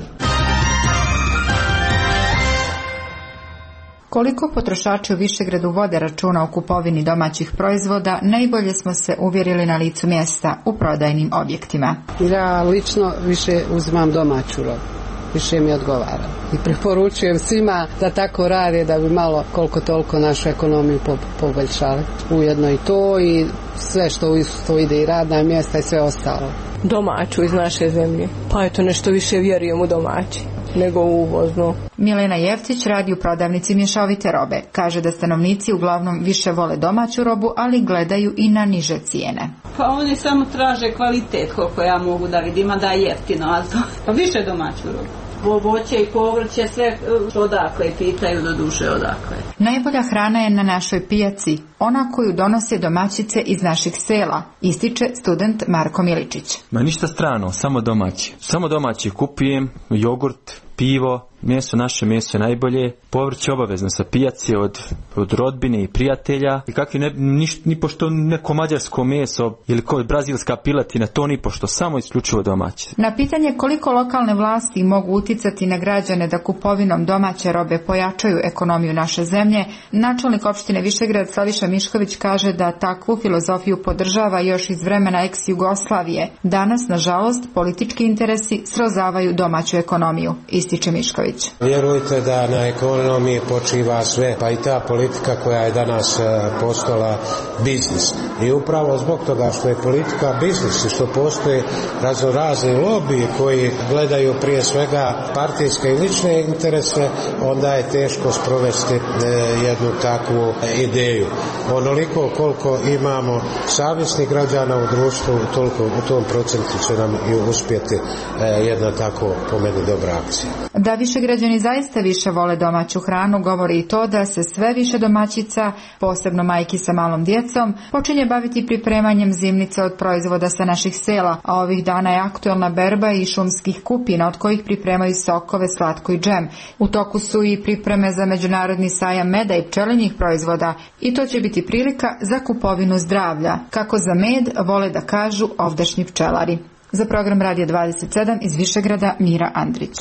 Koliko potrošači u Višegradu vode računa o kupovini domaćih proizvoda, najbolje smo se uvjerili na licu mjesta u prodajnim objektima. Ja lično više uzimam domaću robu, više mi odgovara. I preporučujem svima da tako rade da bi malo koliko toliko našu ekonomiju poboljšali. Ujedno i to i sve što u isto ide i radna mjesta i sve ostalo. Domaću iz naše zemlje, pa eto nešto više vjerujem u domaći nego u uvozno. Milena Jevcić radi u prodavnici mješovite robe. Kaže da stanovnici uglavnom više vole domaću robu, ali gledaju i na niže cijene. Pa oni samo traže kvalitet koliko ja mogu da vidim, a da je jeftino, a to, pa više domaću robu. Voće i povrće, sve odakle, pitaju do duše odakle. Najbolja hrana je na našoj pijaci, ona koju donose domaćice iz naših sela, ističe student Marko Miličić. Ma ništa strano, samo domaći. Samo domaći kupujem, jogurt, pivo, meso, naše meso je najbolje, povrće obavezno sa pijaci od, od rodbine i prijatelja. I kakvi ne, ni, ni pošto neko mađarsko meso ili kao brazilska piletina, to ni pošto, samo isključivo domaće. Na pitanje koliko lokalne vlasti mogu uticati na građane da kupovinom domaće robe pojačaju ekonomiju naše zemlje, načelnik opštine Višegrad Slaviša Mišković kaže da takvu filozofiju podržava još iz vremena ex-Jugoslavije. Danas, nažalost, politički interesi srozavaju domaću ekonomiju, ističe Mišković. Vjerujte da na ekonomiji počiva sve, pa i ta politika koja je danas postala biznis. I upravo zbog toga što je politika biznis i što postoje raznorazni lobiji koji gledaju prije svega partijske i lične interese, onda je teško sprovesti jednu takvu ideju. Onoliko koliko imamo savjesnih građana u društvu, toliko u tom procentu će nam i uspjeti jedna tako po meni dobra akcija. Da više građani zaista više vole domaću hranu govori i to da se sve više domaćica, posebno majki sa malom djecom, počinje baviti pripremanjem zimnice od proizvoda sa naših sela, a ovih dana je aktuelna berba i šumskih kupina od kojih pripremaju sokove, slatko i džem. U toku su i pripreme za međunarodni sajam meda i pčelinjih proizvoda i to će biti prilika za kupovinu zdravlja, kako za med vole da kažu ovdašnji pčelari. Za program Radija dvadeset sedam iz Višegrada, Mira Andrić.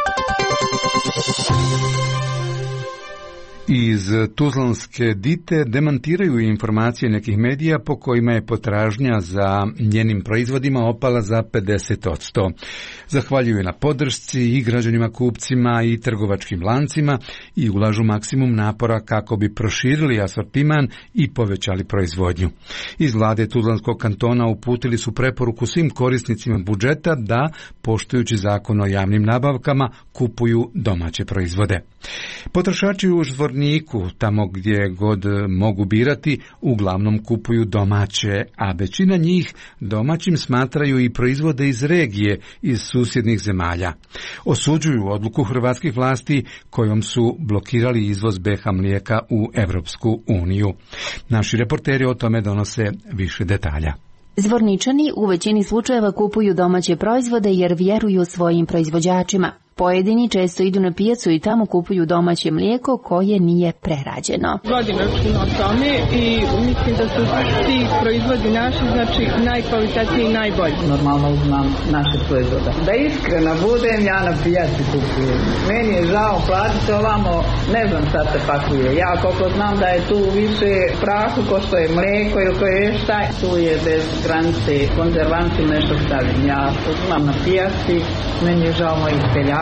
Iz Tuzlanske Dite demantiraju informacije nekih medija po kojima je potražnja za njenim proizvodima opala za pedeset posto. Zahvaljuju na podršci i građanima kupcima i trgovačkim lancima i ulažu maksimum napora kako bi proširili asortiman i povećali proizvodnju. Iz vlade Tuzlanskog kantona uputili su preporuku svim korisnicima budžeta da, poštujući zakon o javnim nabavkama, kupuju domaće proizvode. Potrošači u Zvorniku, tamo gdje god mogu birati, uglavnom kupuju domaće, a većina njih domaćim smatraju i proizvode iz regije, iz susjednih zemalja. Osuđuju odluku hrvatskih vlasti kojom su blokirali izvoz B H mlijeka u Evropsku uniju. Naši reporteri o tome donose više detalja. Zvorničani u većini slučajeva kupuju domaće proizvode jer vjeruju svojim proizvođačima. Pojedini često idu na pijacu i tamo kupuju domaće mlijeko koje nije prerađeno. Godina su na tome i mislim da su ti proizvodi naši, znači najkvalitetniji i najbolji. Normalno uzmam naše proizvode. Da iskreno budem, ja na pijaci kupujem. Meni je žao platiti ovamo, ne znam šta se pakuje. Ja koliko znam da je tu više prahu ko što je mlijeko ili koje je šta, tu je bez granice konzervanti nešto stavim. Ja uzmam na pijaci, meni je žao mojih peljača.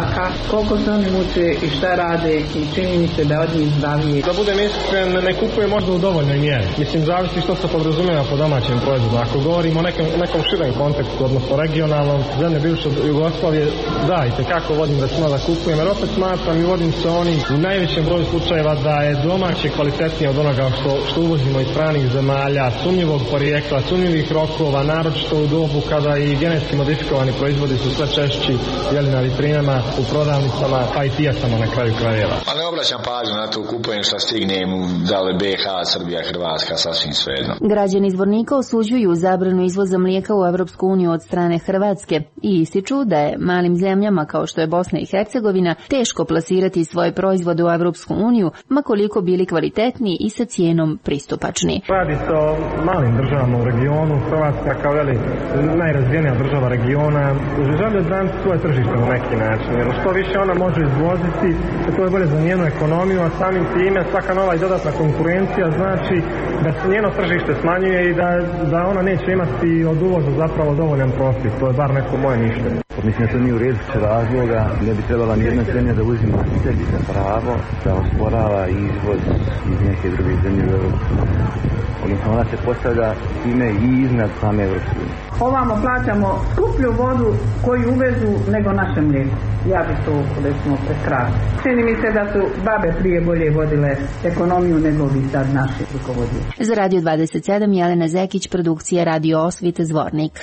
seljaka, koliko se oni muče i šta rade i čini mi se da od njih zdravije. Da budem iskren, ne kupuje možda u dovoljnoj mjeri. Mislim, zavisi što se podrazumijeva po domaćem proizvodu. Ako govorimo o nekom, nekom širem kontekstu, odnosno regionalnom, zemlje bivše Jugoslavije, da, i tekako vodim računa da kupujem, jer opet smatram i vodim se oni u najvećem broju slučajeva da je domaće kvalitetnije od onoga što, što uvozimo iz stranih zemalja, sumnjivog porijekla, sumnjivih rokova, naročito u dobu kada i genetski modifikovani proizvodi su sve češći jeli na vitrinama, u prodavnicama, pa i pijacama na kraju krajeva. Pa ne obraćam pažnju na to, kupujem šta stignem, da li B H, Srbija, Hrvatska, sasvim svejedno. Građani Zvornika osuđuju zabranu izvoza mlijeka u Evropsku uniju od strane Hrvatske i ističu da je malim zemljama kao što je Bosna i Hercegovina teško plasirati svoje proizvode u Evropsku uniju, ma koliko bili kvalitetni i sa cijenom pristupačni. Radi se o malim državama u regionu, Hrvatska kao veli najrazvijenija država regiona želi odbraniti svoje tržište na neki način, jer što više ona može izvoziti, to je bolje za njenu ekonomiju, a samim time svaka nova i dodatna konkurencija znači da se njeno tržište smanjuje i da, da ona neće imati od uvoza zapravo dovoljan profit. To je bar neko moje mišljenje. Mislim da to nije u redu razloga, ne bi trebala nijedna zemlja da uzima sebi za pravo da osporava izvoz iz neke druge zemlje u Evropsku uniju. Odnosno ona se postavlja time i iznad same Evropske unije. Ovamo plaćamo skuplju vodu koju uvezu nego naše mlijeko. Ja bih to recimo prekrasno. Čini mi se da su babe prije bolje vodile ekonomiju nego vi sad naši rukovodili. Za Radio dvadeset sedam Jelena Zekić, produkcija Radio Osvit, Zvornik.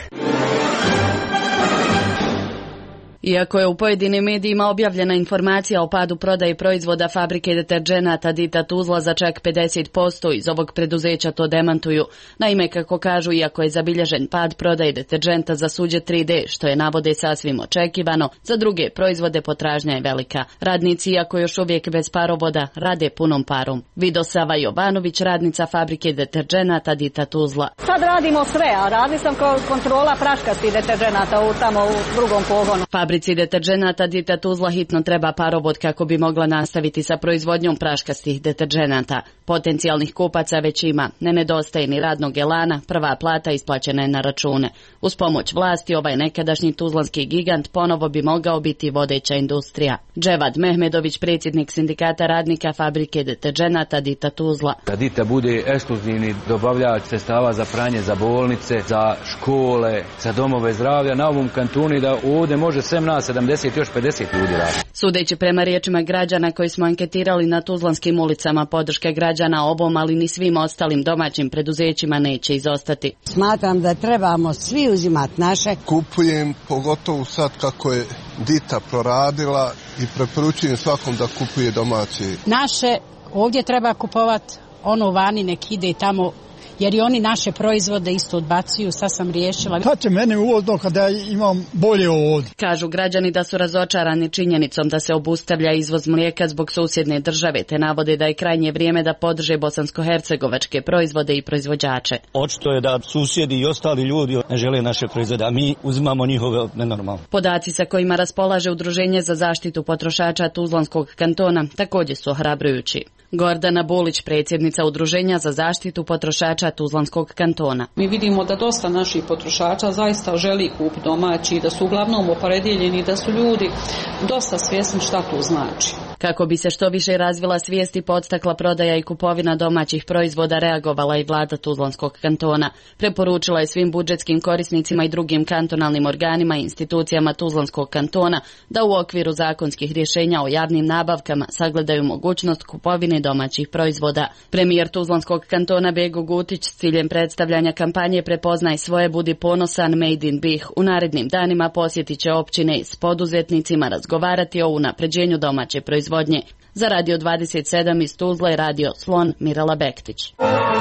Iako je u pojedinim medijima objavljena informacija o padu prodaje proizvoda fabrike deterdženata Dita Tuzla za čak pedeset posto, iz ovog preduzeća to demantuju. Naime, kako kažu, iako je zabilježen pad prodaje deterdženta za suđe tri D, što je navode sasvim očekivano, za druge proizvode potražnja je velika. Radnici, iako još uvijek bez parovoda, rade punom parom. Vidosava Jovanović, radnica fabrike deterdženata Dita Tuzla. Sad radimo sve, a radi sam kao kontrola praškastih deterdženata u tamo u drugom pogonu. Fabrici deterdženata Dita Tuzla hitno treba parovod kako bi mogla nastaviti sa proizvodnjom praškastih deterdženata. Potencijalnih kupaca već ima, ne nedostaje ni radnog elana, prva plata isplaćena je na račune. Uz pomoć vlasti ovaj nekadašnji tuzlanski gigant ponovo bi mogao biti vodeća industrija. Dževad Mehmedović, predsjednik sindikata radnika fabrike deterdženata Dita Tuzla. Kad Dita bude ekskluzivni dobavljač sredstava za pranje za bolnice, za škole, za domove zdravlja na ovom kantunu, da ovdje može sem nas sedamdeset još pedeset ljudi radi. Sudeći prema riječima građana koji smo anketirali na tuzlanskim ulicama, podrška građana ovom, ali ni svim ostalim domaćim preduzećima neće izostati. Smatram da trebamo svi uzimati naše. Kupujem, pogotovo sad kako je Dita proradila, i preporučujem svakom da kupuje domaće. Naše ovdje treba kupovati, ono vani nek ide tamo, jer i oni naše proizvode isto odbacuju, sad sam riješila. Kad će mene uvozno kada imam bolje ovdje? Kažu građani da su razočarani činjenicom da se obustavlja izvoz mlijeka zbog susjedne države, te navode da je krajnje vrijeme da podrže bosansko-hercegovačke proizvode i proizvođače. Očito je da susjedi i ostali ljudi ne žele naše proizvode, a mi uzimamo njihove nenormalno. Podaci sa kojima raspolaže Udruženje za zaštitu potrošača Tuzlanskog kantona također su ohrabrujući. Gordana Bulić, predsjednica Udruženja za zaštitu potrošača Tuzlanskog kantona. Mi vidimo da dosta naših potrošača zaista želi kupiti domaći, da su uglavnom opredjeljeni, da su ljudi dosta svjesni šta to znači. Kako bi se što više razvila svijest i podstakla prodaja i kupovina domaćih proizvoda, reagovala i vlada Tuzlanskog kantona. Preporučila je svim budžetskim korisnicima i drugim kantonalnim organima i institucijama Tuzlanskog kantona da u okviru zakonskih rješenja o javnim nabavkama sagledaju mogućnost kupovine domaćih proizvoda. Premijer Tuzlanskog kantona Bego Gutić s ciljem predstavljanja kampanje Prepoznaj svoje, budi ponosan, Made in Bih u narednim danima posjetit će općine i s poduzetnicima razgovarati o unapređenju domaće proizvodnje. Za Radio dvadeset sedam iz Tuzle, Radio Slon, Mirela Bektić.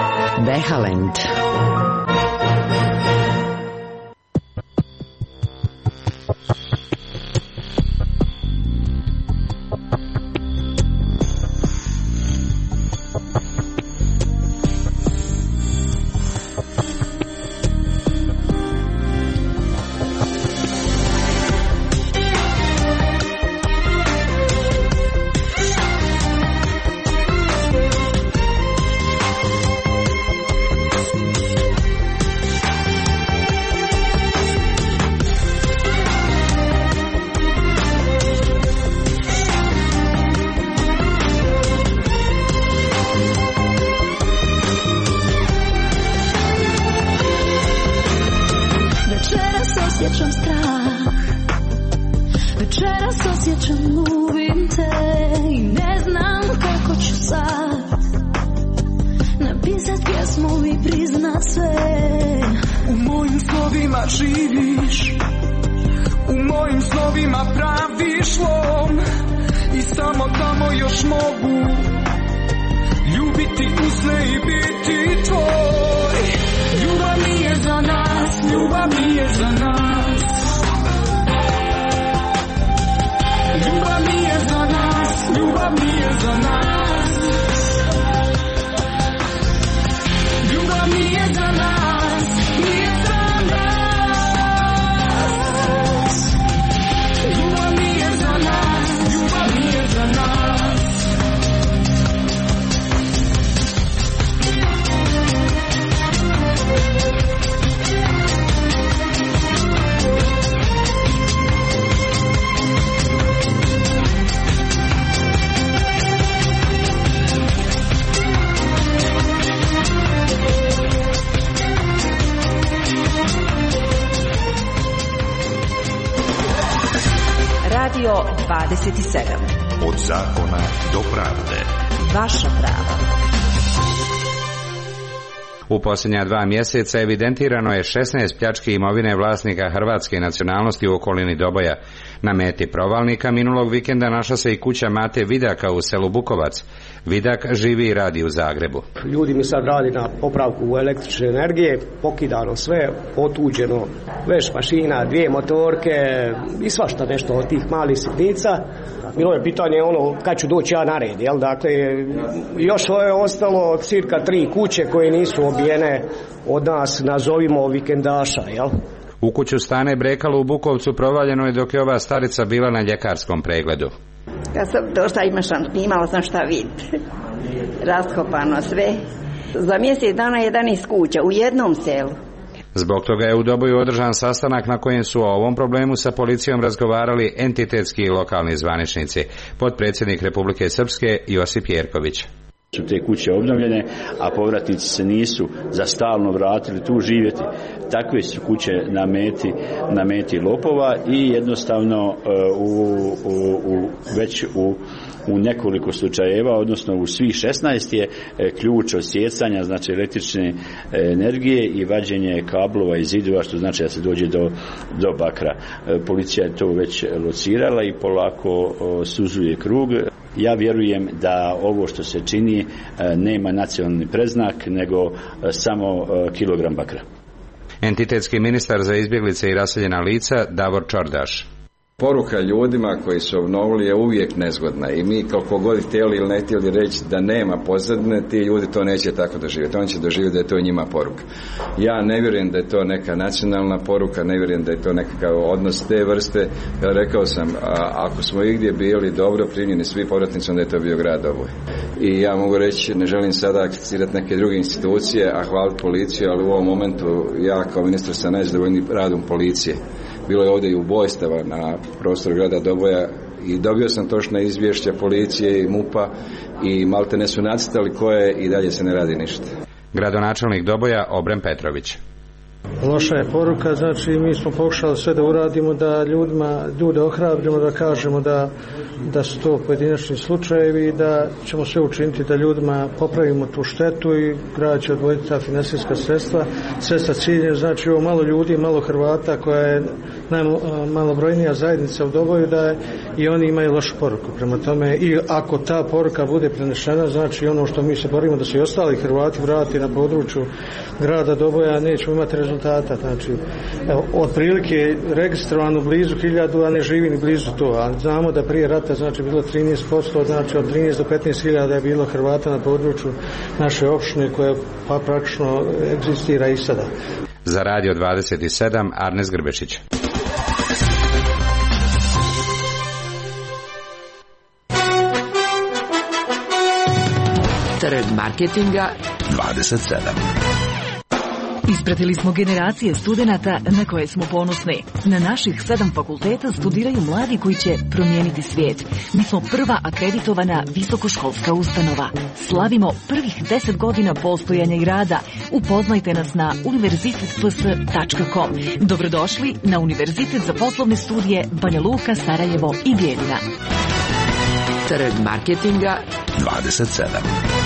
Behalend. osjećam strah, večeras osjećam ljubim te i ne znam kako ću sad napisat pjesmu i priznat sve. U mojim snovima živiš, u mojim snovima praviš lom i samo tamo još mogu ljubiti usne i biti tvoj. Ljubav mi je za nas, ljubav mi je za nas, ljubav mi je za nas, ljubav mi je za nas, ljubav mi je za nas, mi je za nas, ljubav mi je za nas, ljubav mi je za nas. Radio dvadeset sedam. Od zakona do pravde. Vaša prava. U posljednja dva mjeseca evidentirano je šesnaest pljački imovine vlasnika hrvatske nacionalnosti u okolini Doboja. Na meti provalnika minulog vikenda našla se i kuća Mate Vidaka u selu Bukovac. Vidak živi i radi u Zagrebu. Ljudi mi sad radi na popravku električne energije, pokidano sve, otuđeno, veš mašina, dvije motorke i svašta nešto od tih malih sitnica. Bilo je pitanje ono kad ću doći ja na red, jel? Dakle, još je ostalo cirka tri kuće koje nisu obijene od nas, nazovimo vikendaša, jel? U kuću Stane Brekalo u Bukovcu provaljeno je dok je ova starica bila na ljekarskom pregledu. Kad sam došla imala sam šta vidjeti. Raskopano sve. Za mjesec dana jedanaest kuća u jednom selu. Zbog toga je u Doboju održan sastanak na kojem su o ovom problemu sa policijom razgovarali entitetski i lokalni zvaničnici. Potpredsjednik Republike Srpske Josip Jerković. Su te kuće obnovljene, a povratnici se nisu za stalno vratili tu živjeti. Takve su kuće na meti, na meti lopova i jednostavno u, u, u, već u, u nekoliko slučajeva, odnosno u svih šesnaest je ključ osjecanja, znači električne energije i vađenje kablova i zidova, što znači da se dođe do, do bakra. Policija je to već locirala i polako suzuje krug. Ja vjerujem da ovo što se čini nema nacionalni predznak, nego samo kilogram bakra. Entitetski ministar za izbjeglice i raseljena lica Davor Čordaš. Poruka ljudima koji su obnovili je uvijek nezgodna i mi koliko god htjeli ili ne htjeli reći da nema pozadine, ti ljudi to neće tako doživjeti. Oni će doživjeti da je to njima poruka. Ja ne vjerujem da je to neka nacionalna poruka, ne vjerujem da je to nekakav odnos te vrste. Ja rekao sam, a, ako smo igdje bili dobro primljeni svi povratnici, onda je to bio grad Doboj. I ja mogu reći, ne želim sada akcizirati neke druge institucije, a hvaliti policiju, ali u ovom momentu ja kao ministar sam najzadovoljniji radom policije. Bilo je ovdje i ubojstava na prostoru grada Doboja i dobio sam točna izvješća policije i MUP-a i maltene su nacrtali koje i dalje se ne radi ništa. Gradonačelnik Doboja Obren Petrović. Loša je poruka, znači mi smo pokušali sve da uradimo da ljudima, ljude ohrabrimo, da kažemo da, da su to pojedinačni slučajevi i da ćemo sve učiniti da ljudima popravimo tu štetu i grad će odvojiti ta finansijska sredstva, sve sa ciljem, znači ovo malo ljudi, malo Hrvata koja je najmalobrojnija zajednica u Doboju, da i oni imaju lošu poruku. Prema tome, i ako ta poruka bude prenešena, znači ono što mi se borimo da se i ostali Hrvati vrati na području grada Doboja, nećemo imati rezultata. Znači, evo, otprilike je registrovano blizu hiljadu, a ne živi ni blizu to. A znamo da prije rata znači bilo trinaest posto, znači od trinaest do petnaest hiljada je bilo Hrvata na području naše opštine koja pa praktično egzistira i sada. Za Radio dvadeset sedam Arnes Grbešić. Trg marketinga dvadeset sedam. Ispratili smo generacije studenata na koje smo ponosni. Na naših sedam fakulteta studiraju mladi koji će promijeniti svijet. Mi smo prva akreditovana visokoškolska ustanova. Slavimo prvih deset godina postojanja i rada. Upoznajte nas na univerzitet p s tačka com. Dobrodošli na Univerzitet za poslovne studije Banja Luka, Sarajevo i Bijeljina. Trg marketinga dvadeset sedam.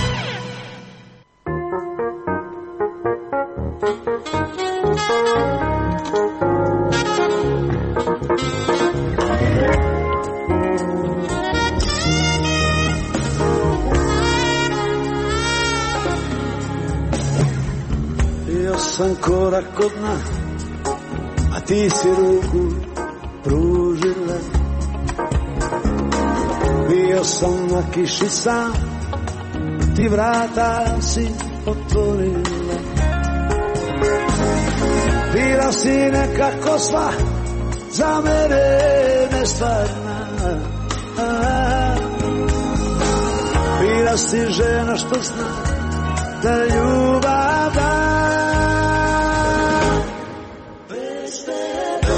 Bio sam korak od dna, a ti si ruku pružila. Bio sam na kiši sam, ti vrata si otvorila. Bila si nekako sva, za mene nestvarna. Bila si žena što zna da ljubav da. Bez tebe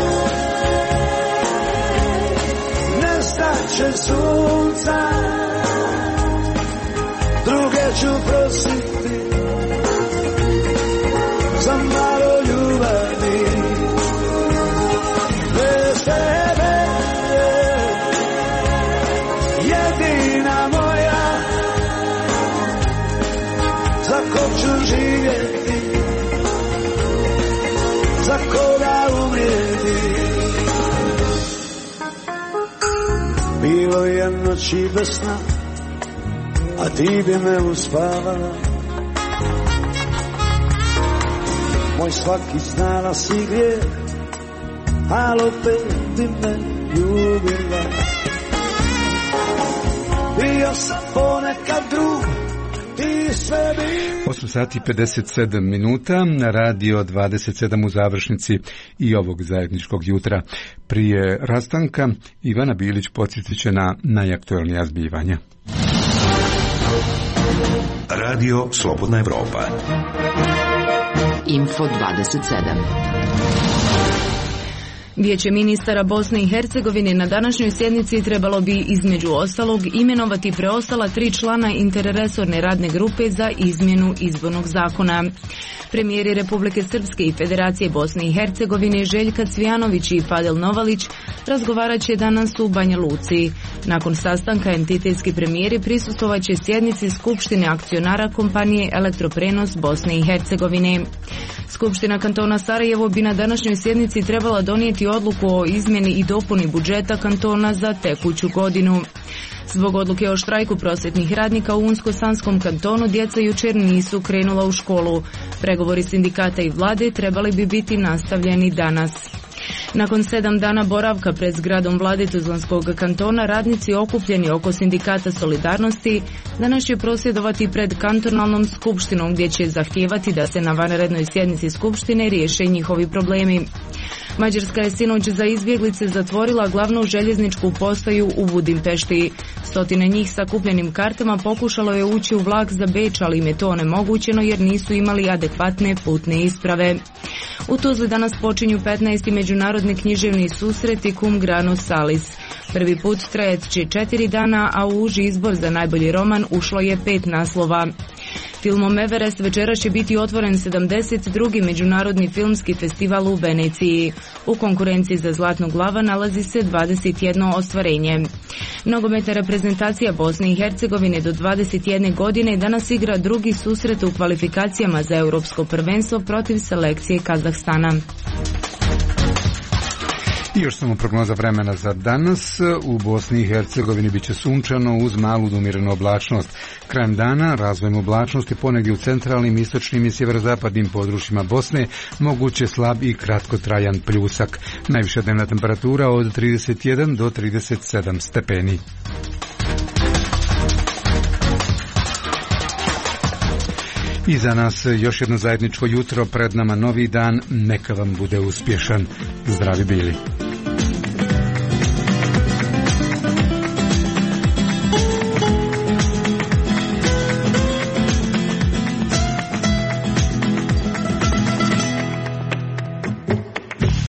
nestaće sunca, druge ću prositi za malo ljubavi. Bez tebe jedina moja, za kog ću živjeti, za koga umrijeti. Bilo je noći bez sna, a ti bi me uspavala. Moj svaki znala si grijeh, ali opet bi me ljubila. Bio sam ponekad drug, ti sve bi... osam sati i pedeset sedam minuta, na radio dvadeset sedam u završnici i ovog zajedničkog jutra. Prije rastanka Ivana Bilić podsjetit će na najaktuelnija zbivanja. Radio Slobodna Evropa. Info dvadeset sedam. Vijeće ministara Bosne i Hercegovine na današnjoj sjednici trebalo bi između ostalog imenovati preostala tri člana interresorne radne grupe za izmjenu izbornog zakona. Premijeri Republike Srpske i Federacije Bosne i Hercegovine Željka Cvijanović i Fadel Novalić razgovarat će danas u Banja Luci. Nakon sastanka entitetski premijeri prisustvovat će sjednici Skupštine akcionara kompanije Elektroprenos Bosne i Hercegovine. Skupština kantona Sarajevo bi na današnjoj sjednici trebala donijeti odluku o izmjeni i dopuni budžeta kantona za tekuću godinu. Zbog odluke o štrajku prosvjetnih radnika u Unsko-Sanskom kantonu djeca jučer nisu krenula u školu. Pregovori sindikata i vlade trebali bi biti nastavljeni danas. Nakon sedam dana boravka pred zgradom vlade Tuzlanskog kantona, radnici okupljeni oko sindikata Solidarnosti danas će prosvjedovati pred kantonalnom skupštinom gdje će zahtijevati da se na vanrednoj sjednici skupštine riješe njihovi problemi. Mađarska je sinoć za izbjeglice zatvorila glavnu željezničku postaju u Budimpešti. Stotine njih sa kupljenim kartama pokušalo je ući u vlak za Beč, ali im je to onemogućeno jer nisu imali adekvatne putne isprave. U Tuzli danas počinju petnaesti međunarodni književni susreti Cum Grano Salis. Prvi put trajet će četiri dana, a u uži izbor za najbolji roman ušlo je pet naslova. Filmom Everest večeras će biti otvoren sedamdeset drugi međunarodni filmski festival u Veneciji. U konkurenciji za Zlatnog lava nalazi se dvadeset jedno ostvarenje. Nogometna reprezentacija Bosne i Hercegovine do dvadeset jedne godine danas igra drugi susret u kvalifikacijama za europsko prvenstvo protiv selekcije Kazahstana. I još samo prognoza vremena za danas. U Bosni i Hercegovini biće sunčano uz malu do umjerenu oblačnost. Krajem dana razvojem oblačnosti ponegdje u centralnim, istočnim i sjeverozapadnim područjima Bosne moguće slab i kratkotrajan pljusak. Najviša dnevna temperatura od trideset jedan do trideset sedam stepeni. I za nas još jedno zajedničko jutro, pred nama novi dan, neka vam bude uspješan. Zdravi bili.